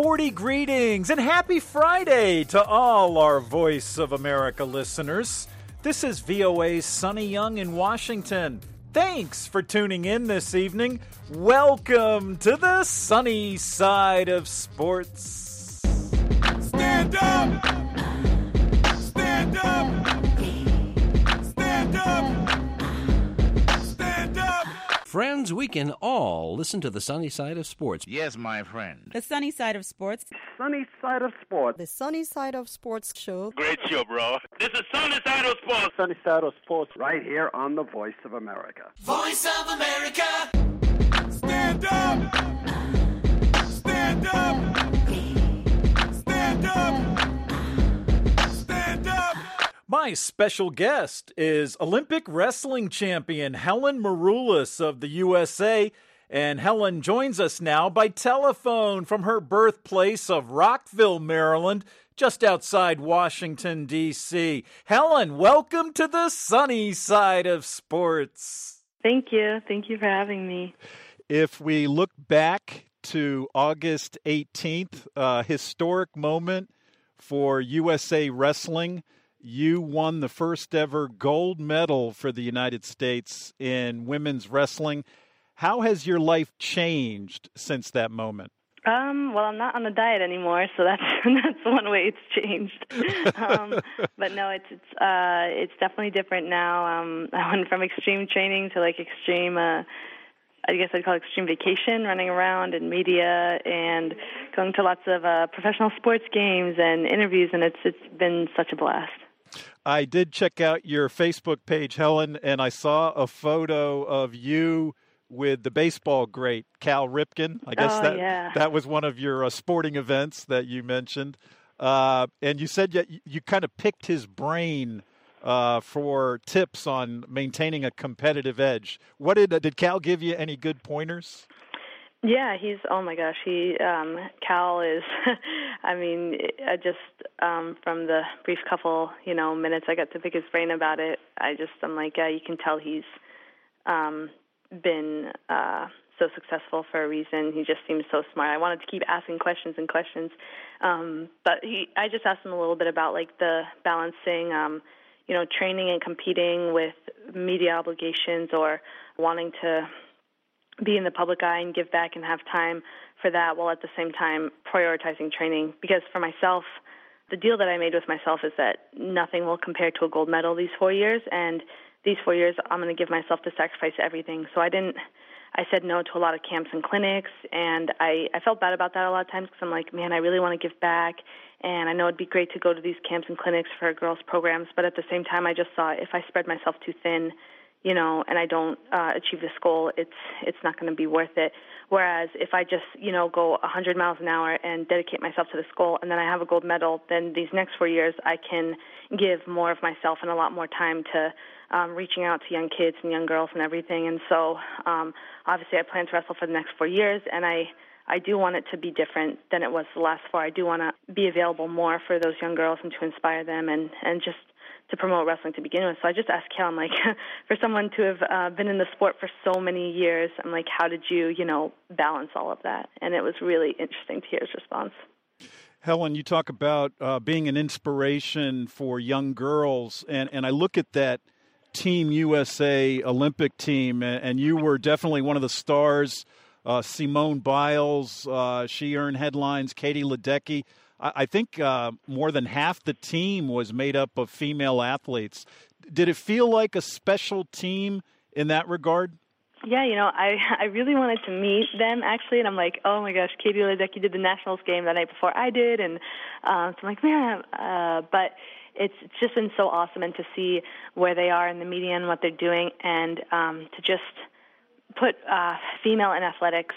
sporty greetings and happy Friday to all our Voice of America listeners. This is VOA's Sonny Young in Washington. Thanks for tuning in this evening. Welcome to the sunny side of sports. Stand up! Stand up! Stand up! Stand up! Friends, we can all listen to the sunny side of sports. Yes, my friend. The sunny side of sports. Sunny side of sports. The Sunny Side of Sports show. Great show, bro. This is Sunny Side of Sports. Sunny side of sports. Right here on the Voice of America. Voice of America! Stand up! Stand up! Stand up! Stand up! My special guest is Olympic wrestling champion Helen Maroulis of the USA. And Helen joins us now by telephone from her birthplace of Rockville, Maryland, just outside Washington, D.C. Helen, welcome to the sunny side of sports. Thank you. Thank you for having me. If we look back to August 18th, a historic moment for USA Wrestling. You won the first ever gold medal for the United States in women's wrestling. How has your life changed since that moment? Well, I'm not on the diet anymore, so that's one way it's changed. But no, it's definitely different now. I went from extreme training to like extreme, I guess I'd call it extreme vacation, running around in media and going to lots of professional sports games and interviews, and it's been such a blast. I did check out your Facebook page, Helen, and I saw a photo of you with the baseball great Cal Ripken. I guess that was one of your sporting events that you mentioned. And you said you kind of picked his brain for tips on maintaining a competitive edge. What did Cal give you any good pointers? Yeah, oh my gosh, Cal is, I mean, from the brief couple, minutes I got to pick his brain about it, I'm like, yeah, you can tell he's been so successful for a reason. He just seems so smart. I wanted to keep asking questions and questions, but I just asked him a little bit about like the balancing, training and competing with media obligations or wanting to be in the public eye and give back and have time for that while at the same time prioritizing training. Because for myself, the deal that I made with myself is that nothing will compare to a gold medal these 4 years, and these 4 years I'm going to give myself to sacrifice everything. So I said no to a lot of camps and clinics, and I felt bad about that a lot of times because I'm like, man, I really want to give back, and I know it'd be great to go to these camps and clinics for girls' programs, but at the same time I just saw if I spread myself too thin, and I don't achieve this goal, it's not going to be worth it. Whereas if I just, go 100 miles an hour and dedicate myself to this goal and then I have a gold medal, then these next 4 years I can give more of myself and a lot more time to reaching out to young kids and young girls and everything. And so obviously I plan to wrestle for the next 4 years, and I do want it to be different than it was the last four. I do want to be available more for those young girls and to inspire them and just to promote wrestling to begin with. So I just asked Cal, I'm like, for someone to have been in the sport for so many years, I'm like, how did you, balance all of that? And it was really interesting to hear his response. Helen, you talk about being an inspiration for young girls, and I look at that Team USA Olympic team, and you were definitely one of the stars. Simone Biles, she earned headlines, Katie Ledecky. I think more than half the team was made up of female athletes. Did it feel like a special team in that regard? Yeah, I really wanted to meet them, actually, and I'm like, oh, my gosh, Katie Ledecky did the Nationals game the night before I did, and so I'm like, man, but it's just been so awesome, and to see where they are in the media and what they're doing, and to just put female in athletics,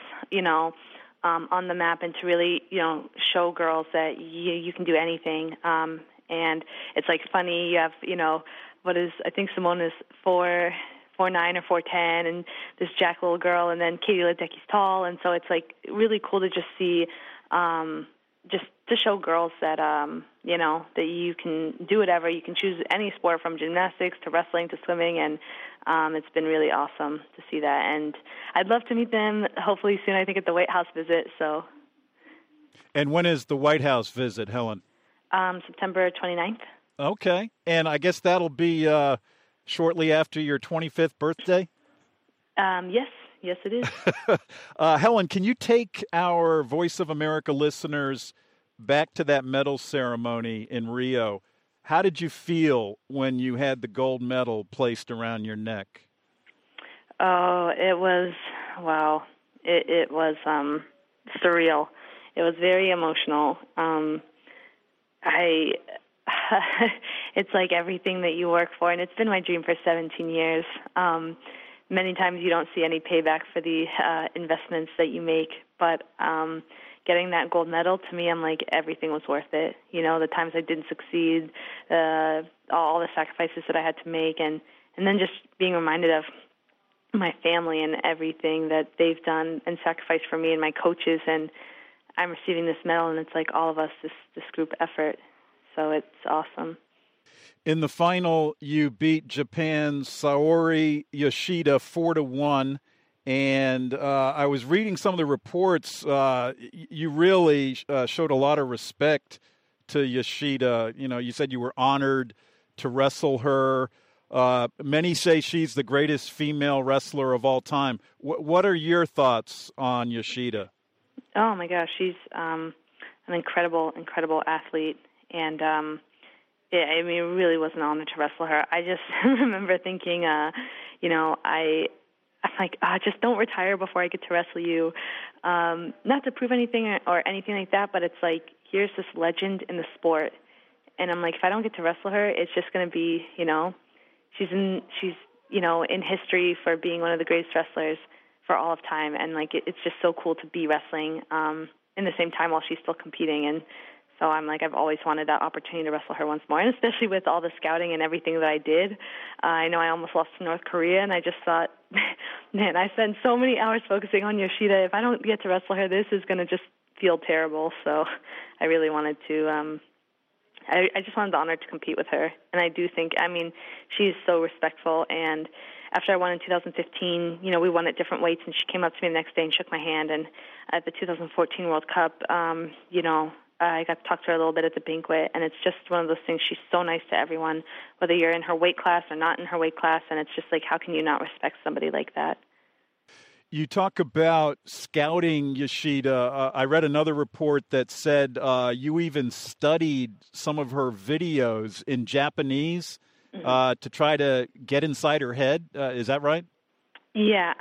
on the map, and to really, show girls that you can do anything. And it's like funny, you have, I think Simone is 4'9" or 4'10", and this Jack little girl, and then Katie Ledecky's tall, and so it's like really cool to just see, just to show girls that, that you can do whatever. You can choose any sport from gymnastics to wrestling to swimming, and it's been really awesome to see that. And I'd love to meet them hopefully soon, I think, at the White House visit. So And when is the White House visit, Helen? September 29th. Okay. And I guess that'll be shortly after your 25th birthday? Yes, it is. Helen, can you take our Voice of America listeners back to that medal ceremony in Rio? How did you feel when you had the gold medal placed around your neck? Oh, it was, wow. It was surreal. It was very emotional. It's like everything that you work for, and it's been my dream for 17 years. Many times you don't see any payback for the investments that you make, but getting that gold medal, to me, I'm like, everything was worth it. You know, the times I didn't succeed, all the sacrifices that I had to make, and then just being reminded of my family and everything that they've done and sacrificed for me and my coaches, and I'm receiving this medal, and it's like all of us, this group effort. So it's awesome. In the final, you beat Japan's Saori Yoshida 4-1, and I was reading some of the reports. You really showed a lot of respect to Yoshida. You know, you said you were honored to wrestle her. Many say she's the greatest female wrestler of all time. What are your thoughts on Yoshida? Oh my gosh, she's an incredible athlete, and it really was an honor to wrestle her. I just remember thinking, I'm like, just don't retire before I get to wrestle you. Not to prove anything or anything like that, but it's like, here's this legend in the sport, and I'm like, if I don't get to wrestle her, it's just going to be, she's in history for being one of the greatest wrestlers for all of time, and like it's just so cool to be wrestling in the same time while she's still competing. And so I'm like, I've always wanted that opportunity to wrestle her once more, and especially with all the scouting and everything that I did. I know I almost lost to North Korea, and I just thought, man, I spent so many hours focusing on Yoshida. If I don't get to wrestle her, this is going to just feel terrible. So I really wanted to I just wanted the honor to compete with her. And I do think, she's so respectful. And after I won in 2015, we won at different weights, and she came up to me the next day and shook my hand. And at the 2014 World Cup, I got to talk to her a little bit at the banquet, and it's just one of those things. She's so nice to everyone, whether you're in her weight class or not in her weight class, and it's just like, how can you not respect somebody like that? You talk about scouting Yoshida. I read another report that said you even studied some of her videos in Japanese to try to get inside her head. Is that right? Yeah,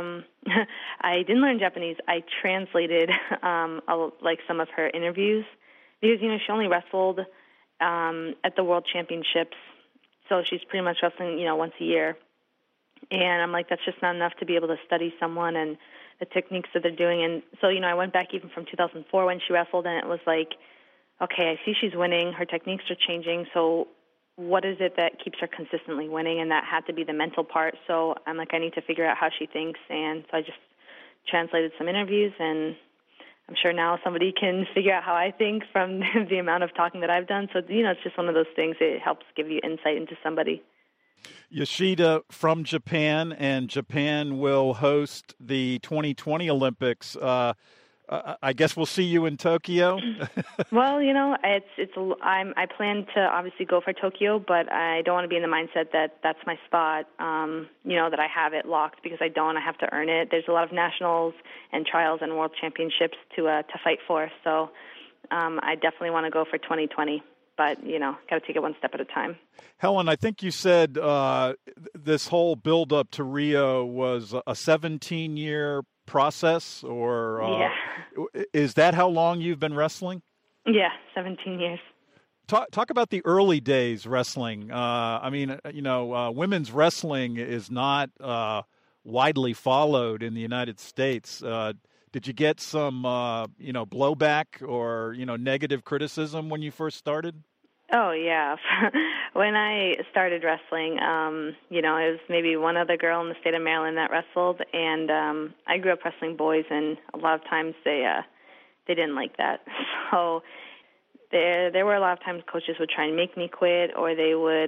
I didn't learn Japanese. I translated like some of her interviews because she only wrestled at the World Championships, so she's pretty much wrestling once a year. And I'm like, that's just not enough to be able to study someone and the techniques that they're doing. And so I went back even from 2004 when she wrestled, and it was like, okay, I see she's winning. Her techniques are changing. So what is it that keeps her consistently winning? And that had to be the mental part. So I'm like, I need to figure out how she thinks. And so I just translated some interviews, and I'm sure now somebody can figure out how I think from the amount of talking that I've done. So, it's just one of those things. It helps give you insight into somebody. Yoshida from Japan, and Japan will host the 2020 Olympics. I guess we'll see you in Tokyo. Well, I plan to obviously go for Tokyo, but I don't want to be in the mindset that that's my spot. That I have it locked, because I don't. I have to earn it. There's a lot of nationals and trials and world championships to fight for. So I definitely want to go for 2020. But, got to take it one step at a time. Helen, I think you said this whole build-up to Rio was a 17-year process, or is that how long you've been wrestling? Yeah, 17 years. Talk about the early days wrestling. Women's wrestling is not widely followed in the United States. Did you get some, blowback or, negative criticism when you first started? Oh, yeah. When I started wrestling, it was maybe one other girl in the state of Maryland that wrestled, and I grew up wrestling boys, and a lot of times they didn't like that. So there were a lot of times coaches would try and make me quit, or they would,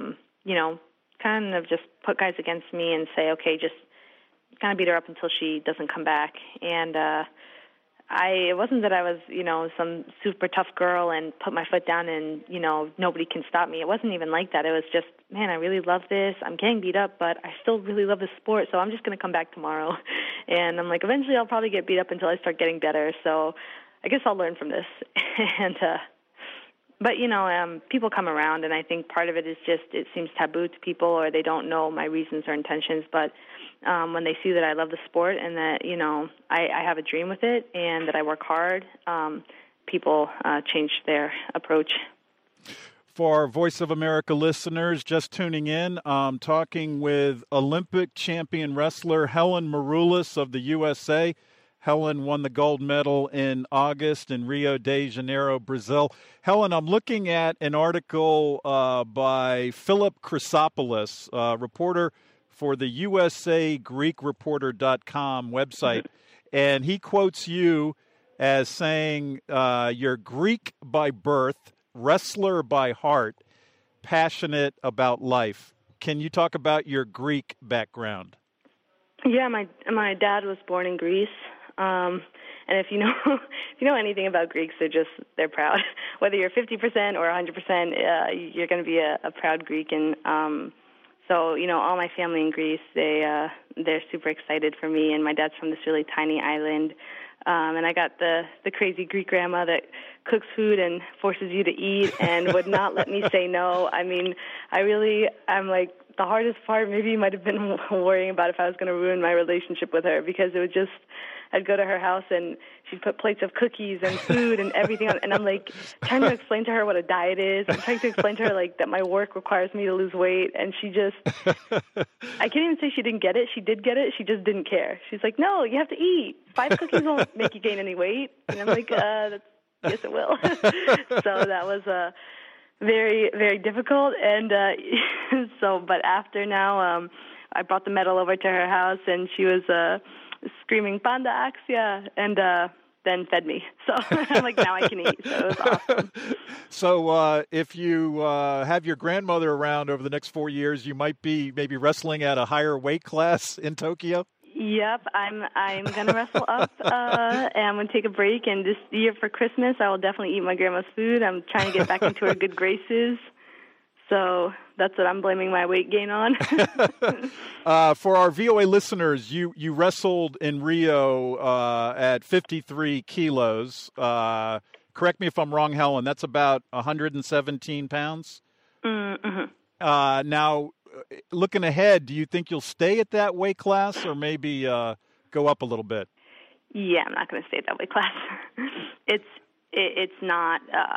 kind of just put guys against me and say, okay, just kind of beat her up until she doesn't come back. And it wasn't that I was, some super tough girl and put my foot down and, nobody can stop me. It wasn't even like that. It was just, man, I really love this. I'm getting beat up, but I still really love the sport, so I'm just going to come back tomorrow. And I'm like, eventually I'll probably get beat up until I start getting better, so I guess I'll learn from this. But people come around, and I think part of it is just it seems taboo to people, or they don't know my reasons or intentions. But when they see that I love the sport and that, I have a dream with it and that I work hard, people change their approach. For our Voice of America listeners just tuning in, I'm talking with Olympic champion wrestler Helen Maroulis of the USA. Helen won the gold medal in August in Rio de Janeiro, Brazil. Helen, I'm looking at an article by Philip Chrysopoulos, reporter for the USAGreekReporter.com website, and he quotes you as saying you're Greek by birth, wrestler by heart, passionate about life. Can you talk about your Greek background? Yeah, my dad was born in Greece. And if you know anything about Greeks, they're proud. Whether you're 50% or 100%, you're going to be a proud Greek. And so all my family in Greece, they're super excited for me. And my dad's from this really tiny island, and I got the crazy Greek grandma that cooks food and forces you to eat and would not let me say no. I mean, I'm like, the hardest part maybe might have been worrying about if I was going to ruin my relationship with her, because I'd go to her house and she'd put plates of cookies and food and everything on, and I'm like trying to explain to her what a diet is. I'm trying to explain to her like that my work requires me to lose weight, and she just, I can't even say she didn't get it. She did get it. She just didn't care. She's like, no, you have to eat. 5 cookies won't make you gain any weight. And I'm like, yes, it will. So that was very, very difficult. And but after now, I brought the medal over to her house, and she was screaming "Panda Axia," and then fed me. So I'm like, now I can eat. So it was awesome. So if you have your grandmother around over the next 4 years, you might be maybe wrestling at a higher weight class in Tokyo? Yep, I'm gonna wrestle up, and I'm gonna take a break. And this year for Christmas, I will definitely eat my grandma's food. I'm trying to get back into her good graces. So that's what I'm blaming my weight gain on. For our VOA listeners, you wrestled in Rio at 53 kilos. Correct me if I'm wrong, Helen. That's about 117 pounds. Mm-hmm. Now, looking ahead, do you think you'll stay at that weight class, or maybe go up a little bit? Yeah, I'm not going to stay at that weight class. It's not.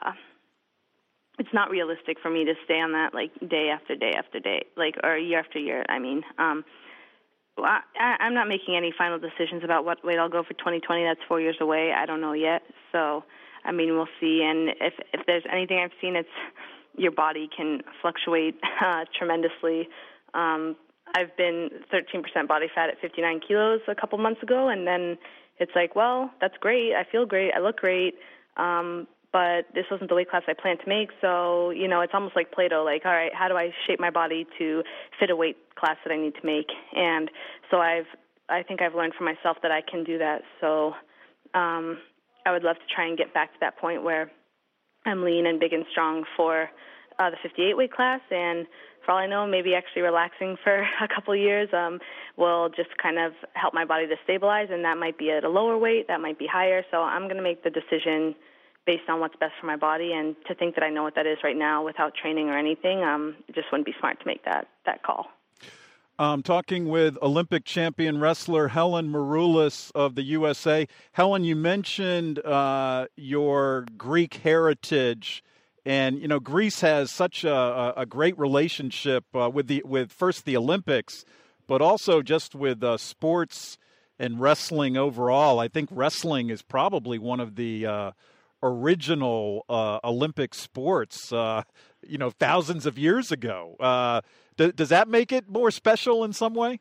It's not realistic for me to stay on that like day after day after day, like, or year after year. I mean, I'm not making any final decisions about what weight I'll go for 2020. That's 4 years away. I don't know yet. So, I mean, we'll see. And if there's anything I've seen, it's your body can fluctuate tremendously. I've been 13% body fat at 59 kilos a couple months ago, and then it's like, well, that's great. I feel great. I look great. But this wasn't the weight class I planned to make, so, it's almost like Play-Doh, like, all right, how do I shape my body to fit a weight class that I need to make? And so I think I've learned for myself that I can do that. So I would love to try and get back to that point where I'm lean and big and strong for the 58 weight class, and for all I know, maybe actually relaxing for a couple of years will just kind of help my body to stabilize, and that might be at a lower weight, that might be higher. So I'm going to make the decision based on what's best for my body, and to think that I know what that is right now without training or anything, it just wouldn't be smart to make that call. I'm talking with Olympic champion wrestler Helen Maroulis of the USA. Helen, you mentioned your Greek heritage, and Greece has such a great relationship with first the Olympics, but also just with sports and wrestling overall. I think wrestling is probably one of the original Olympic sports, thousands of years ago. Does that make it more special in some way?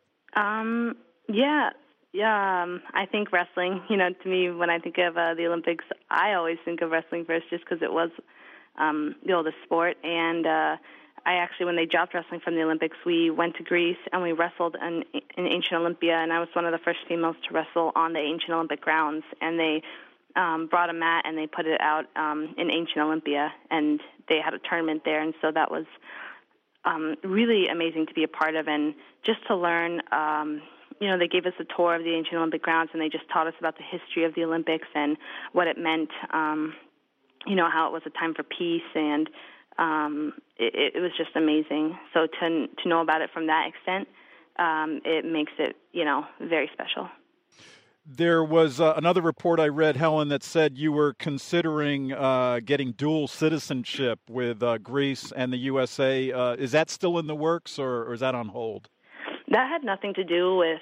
Yeah. I think wrestling, to me, when I think of the Olympics, I always think of wrestling first just because it was the oldest sport. And I actually, when they dropped wrestling from the Olympics, we went to Greece and we wrestled in ancient Olympia, and I was one of the first females to wrestle on the ancient Olympic grounds. And they brought a mat and they put it out in ancient Olympia, and they had a tournament there, and so that was really amazing to be a part of, and just to learn. They gave us a tour of the ancient Olympic grounds, and they just taught us about the history of the Olympics and what it meant, how it was a time for peace, and it was just amazing. So to know about it from that extent, it makes it, very special. There was another report I read, Helen, that said you were considering getting dual citizenship with Greece and the USA. Is that still in the works, or is that on hold? That had nothing to do with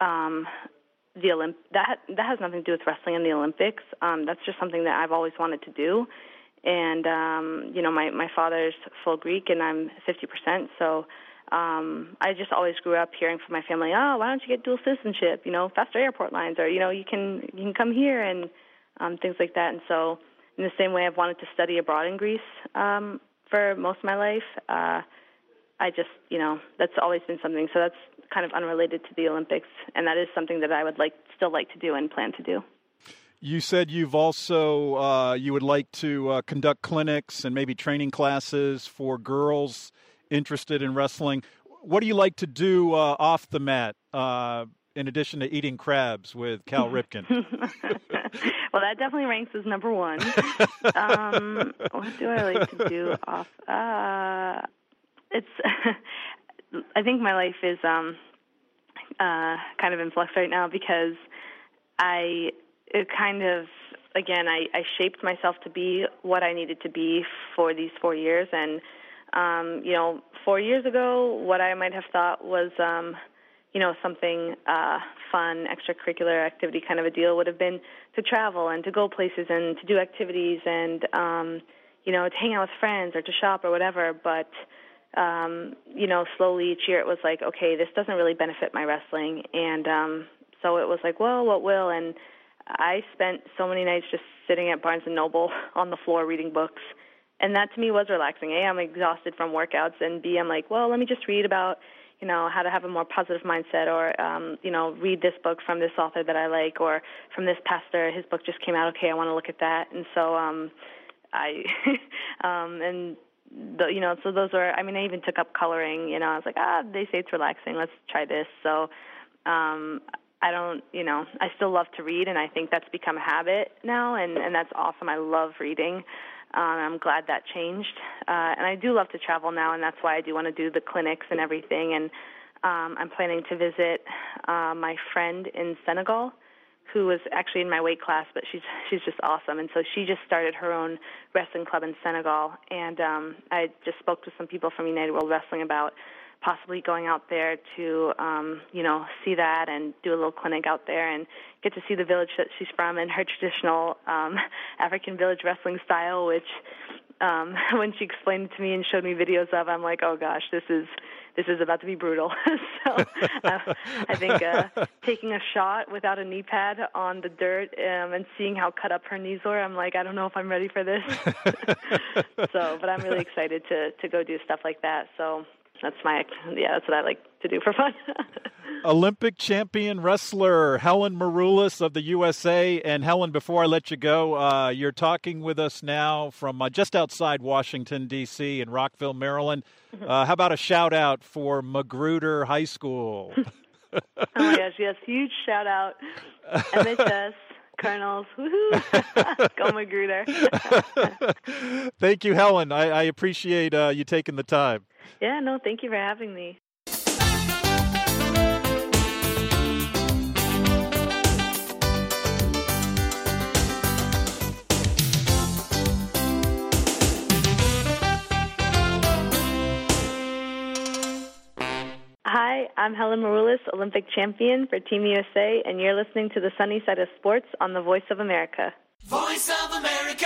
that has nothing to do with wrestling in the Olympics. That's just something that I've always wanted to do. And, my father's full Greek and I'm 50%. So I just always grew up hearing from my family, oh, why don't you get dual citizenship, faster airport lines, or, you can come here, and things like that. And so in the same way I've wanted to study abroad in Greece for most of my life, I just, that's always been something. So that's kind of unrelated to the Olympics, and that is something that I would still like to do and plan to do. You said you've also, you would like to conduct clinics and maybe training classes for girls interested in wrestling. What do you like to do off the mat, in addition to eating crabs with Cal Ripken? Well, that definitely ranks as number one. What do I like to do off? I think my life is kind of in flux right now, because I shaped myself to be what I needed to be for these 4 years. And, 4 years ago, what I might have thought was, something fun, extracurricular activity kind of a deal would have been to travel and to go places and to do activities and, to hang out with friends or to shop or whatever. But, slowly each year it was like, okay, this doesn't really benefit my wrestling. And so it was like, well, what will? And I spent so many nights just sitting at Barnes & Noble on the floor reading books. And that to me was relaxing. A, I'm exhausted from workouts, and B, I'm like, well, let me just read about, how to have a more positive mindset, or, read this book from this author that I like, or from this pastor, his book just came out, okay, I want to look at that. And so so those were, I even took up coloring, I was like, they say it's relaxing, let's try this. So I still love to read, and I think that's become a habit now, and that's awesome. I love reading. I'm glad that changed. And I do love to travel now, and that's why I do want to do the clinics and everything. And I'm planning to visit my friend in Senegal, who was actually in my weight class, but she's just awesome. And so she just started her own wrestling club in Senegal. And I just spoke to some people from United World Wrestling about possibly going out there to, see that and do a little clinic out there and get to see the village that she's from and her traditional African village wrestling style, which when she explained it to me and showed me videos of, I'm like, oh gosh, this is about to be brutal. So I think taking a shot without a knee pad on the dirt and seeing how cut up her knees were, I'm like, I don't know if I'm ready for this. But I'm really excited to go do stuff like that. So that's what I like to do for fun. Olympic champion wrestler Helen Maroulis of the USA. And Helen, before I let you go, you're talking with us now from just outside Washington, D.C. in Rockville, Maryland. How about a shout out for Magruder High School? Oh my gosh, yes, huge shout out. MHS. Colonels, woohoo! Go Magruder. Thank you, Helen. I appreciate you taking the time. Yeah, no, thank you for having me. Hi, I'm Helen Maroulis, Olympic champion for Team USA, and you're listening to the Sunny Side of Sports on the Voice of America. Voice of America.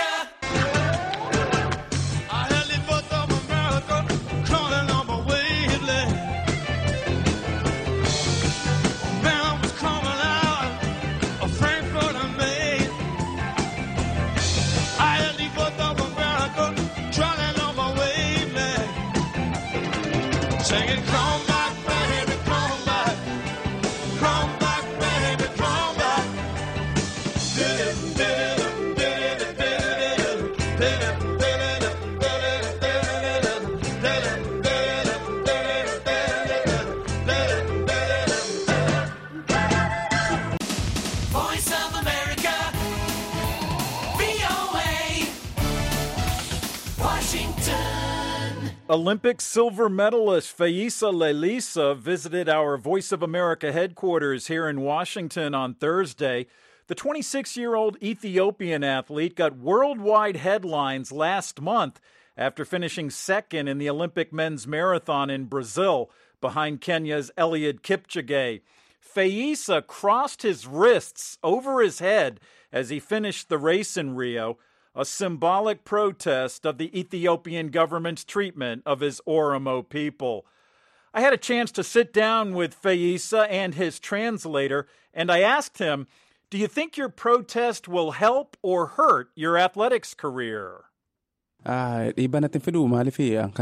Olympic silver medalist Feyisa Lelisa visited our Voice of America headquarters here in Washington on Thursday. The 26-year-old Ethiopian athlete got worldwide headlines last month after finishing second in the Olympic men's marathon in Brazil behind Kenya's Eliud Kipchoge. Feyisa crossed his wrists over his head as he finished the race in Rio, a symbolic protest of the Ethiopian government's treatment of his Oromo people. I had a chance to sit down with Feyisa and his translator, and I asked him, do you think your protest will help or hurt your athletics career? I don't believe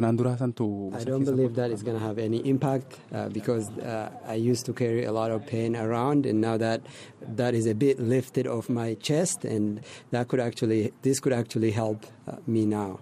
that it's going to have any impact because I used to carry a lot of pain around, and now that is a bit lifted off my chest, and this could actually help me now.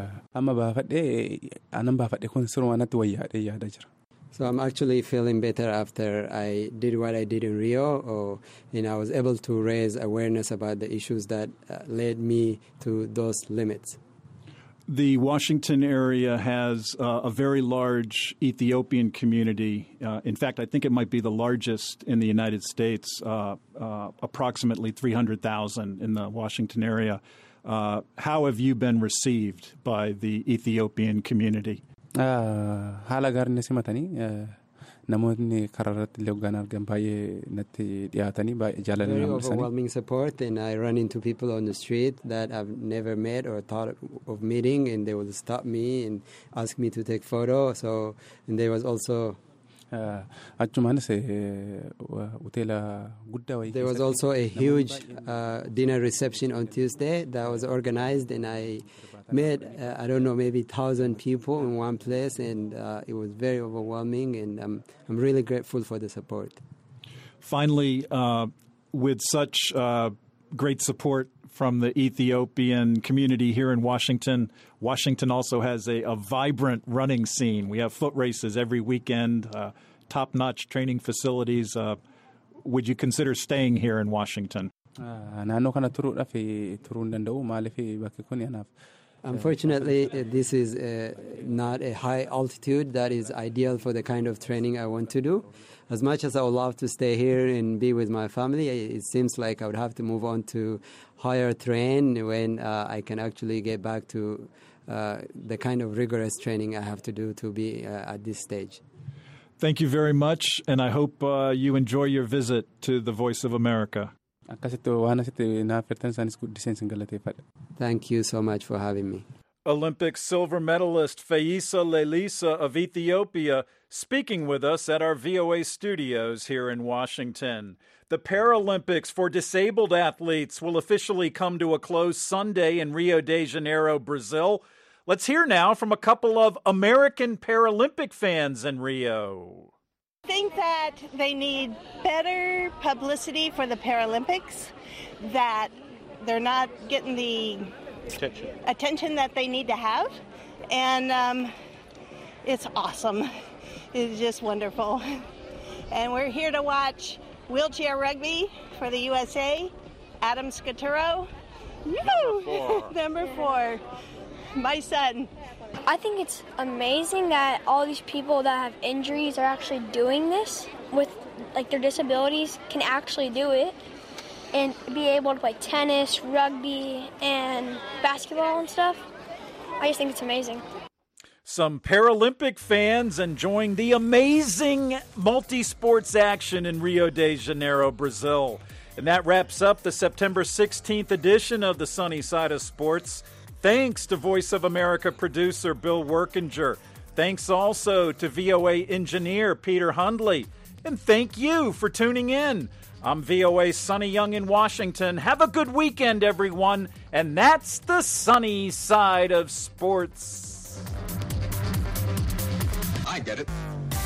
So I'm actually feeling better after I did what I did in Rio, and I was able to raise awareness about the issues that led me to those limits. The Washington area has a very large Ethiopian community. In fact, I think it might be the largest in the United States, approximately 300,000 in the Washington area. How have you been received by the Ethiopian community? Namoonni karaa irratti illee hoggaan argan baay'ee natti dhiyaatanii baay'ee jaalalanii Very overwhelming support, and I run into people on the street that I've never met or thought of meeting, and they will stop me and ask me to take photo. So, and there was also achumaanis hoteela guddaa wayii. There was also a huge dinner reception on Tuesday that was organized, and I met I don't know, maybe 1,000 people in one place, and it was very overwhelming, and I'm really grateful for the support. Finally, with such great support from the Ethiopian community here in Washington, Washington also has a vibrant running scene. We have foot races every weekend, top-notch training facilities. Would you consider staying here in Washington? Naannoo kana turuudhaaf turuu hin danda'u maaliif bakki kun anaaf. Unfortunately, this is not a high altitude that is ideal for the kind of training I want to do. As much as I would love to stay here and be with my family, it seems like I would have to move on to higher terrain when I can actually get back to the kind of rigorous training I have to do to be at this stage. Thank you very much, and I hope you enjoy your visit to the Voice of America. Thank you so much for having me. Olympic silver medalist Feyisa Lelisa of Ethiopia speaking with us at our VOA studios here in Washington. The Paralympics for disabled athletes will officially come to a close Sunday in Rio de Janeiro, Brazil. Let's hear now from a couple of American Paralympic fans in Rio. I think that they need better publicity for the Paralympics, that they're not getting the attention that they need to have, and it's awesome. It's just wonderful. And we're here to watch wheelchair rugby for the USA. Adam Scaturo, number 4, my son. I think it's amazing that all these people that have injuries are actually doing this with their disabilities, can actually do it and be able to play tennis, rugby, and basketball and stuff. I just think it's amazing. Some Paralympic fans enjoying the amazing multi-sports action in Rio de Janeiro, Brazil. And that wraps up the September 16th edition of the Sunny Side of Sports. Thanks to Voice of America producer Bill Workinger. Thanks also to VOA engineer Peter Hundley. And thank you for tuning in. I'm VOA's Sonny Young in Washington. Have a good weekend, everyone. And that's the Sunny Side of Sports. I get it.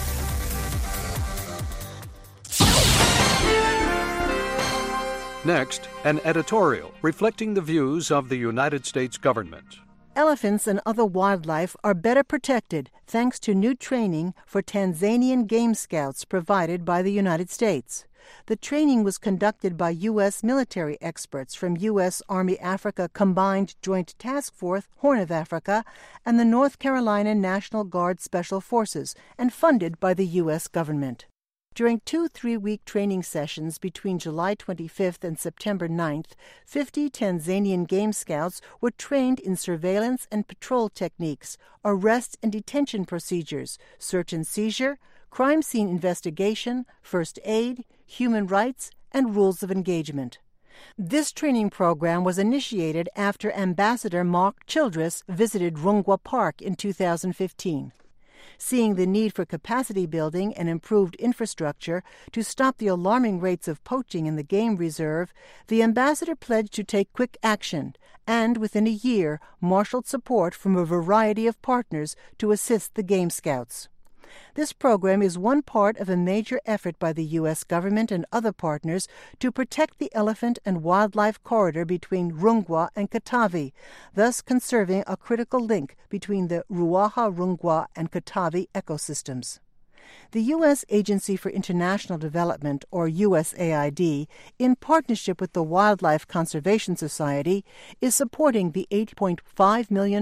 Next, an editorial reflecting the views of the United States government. Elephants and other wildlife are better protected thanks to new training for Tanzanian game scouts provided by the United States. The training was conducted by U.S. military experts from U.S. Army Africa Combined Joint Task Force, Horn of Africa, and the North Carolina National Guard Special Forces, and funded by the U.S. government. During 2 3-week training sessions between July 25th and September 9th, 50 Tanzanian Game Scouts were trained in surveillance and patrol techniques, arrest and detention procedures, search and seizure, crime scene investigation, first aid, human rights, and rules of engagement. This training program was initiated after Ambassador Mark Childress visited Rungwa Park in 2015. Seeing the need for capacity building and improved infrastructure to stop the alarming rates of poaching in the game reserve, the ambassador pledged to take quick action and, within a year, marshaled support from a variety of partners to assist the Game Scouts. This program is one part of a major effort by the U.S. government and other partners to protect the elephant and wildlife corridor between Rungwa and Katavi, thus conserving a critical link between the Ruaha, Rungwa, and Katavi ecosystems. The U.S. Agency for International Development, or USAID, in partnership with the Wildlife Conservation Society, is supporting the $8.5 million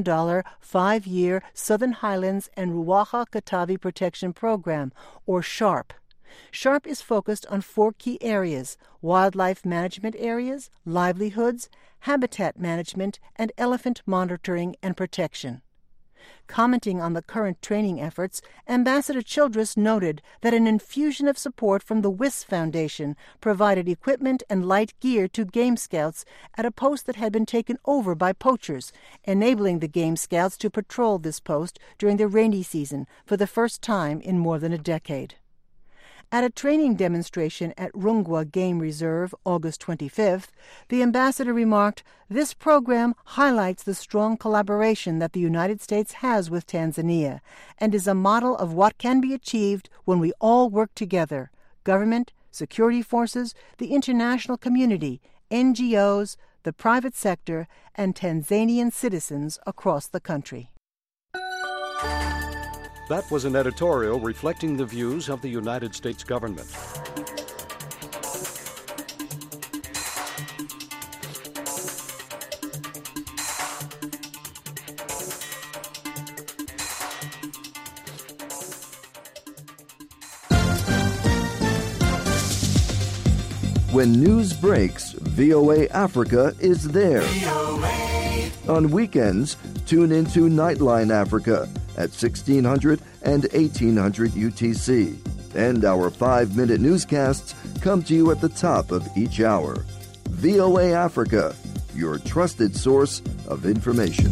5-year Southern Highlands and Ruaha-Katavi Protection Program, or SHARP. SHARP is focused on 4 key areas: wildlife management areas, livelihoods, habitat management, and elephant monitoring and protection. Commenting on the current training efforts, Ambassador Childress noted that an infusion of support from the WIS Foundation provided equipment and light gear to Game Scouts at a post that had been taken over by poachers, enabling the Game Scouts to patrol this post during the rainy season for the first time in more than a decade. At a training demonstration at Rungwa Game Reserve, August 25th, the ambassador remarked, "This program highlights the strong collaboration that the United States has with Tanzania and is a model of what can be achieved when we all work together: government, security forces, the international community, NGOs, the private sector, and Tanzanian citizens across the country." That was an editorial reflecting the views of the United States government. When news breaks, VOA Africa is there. On weekends, tune into Nightline Africa at 1600 and 1800 UTC. And our 5-minute newscasts come to you at the top of each hour. VOA Africa, your trusted source of information.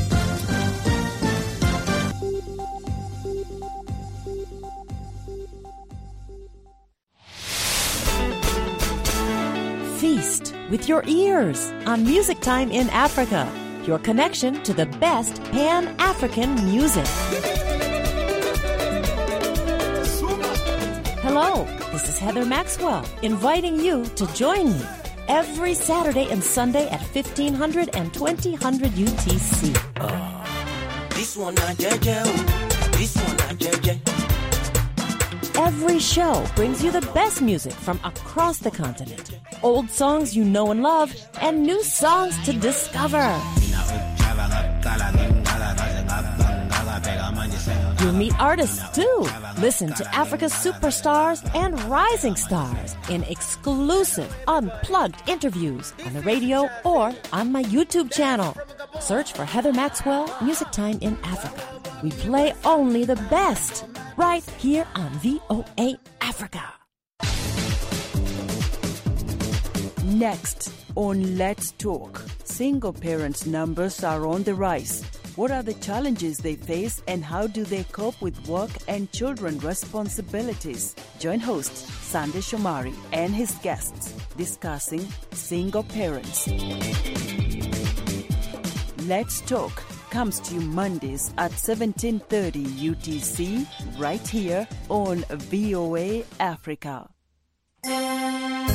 Feast with your ears on Music Time in Africa, your connection to the best Pan-African music. Hello, this is Heather Maxwell, inviting you to join me every Saturday and Sunday at 1500 and 2000 UTC. This one not JJ. This one not JJ. Every show brings you the best music from across the continent. Old songs you know and love, and new songs to discover. You'll meet artists too. Listen to Africa's superstars and rising stars in exclusive, unplugged interviews on the radio or on my YouTube channel. Search for Heather Maxwell, Music Time in Africa. We play only the best right here on VOA Africa. Next on Let's Talk, single parents' numbers are on the rise. What are the challenges they face and how do they cope with work and children responsibilities? Join host Sande Shomari and his guests discussing single parents. Let's Talk comes to you Mondays at 1730 UTC right here on VOA Africa.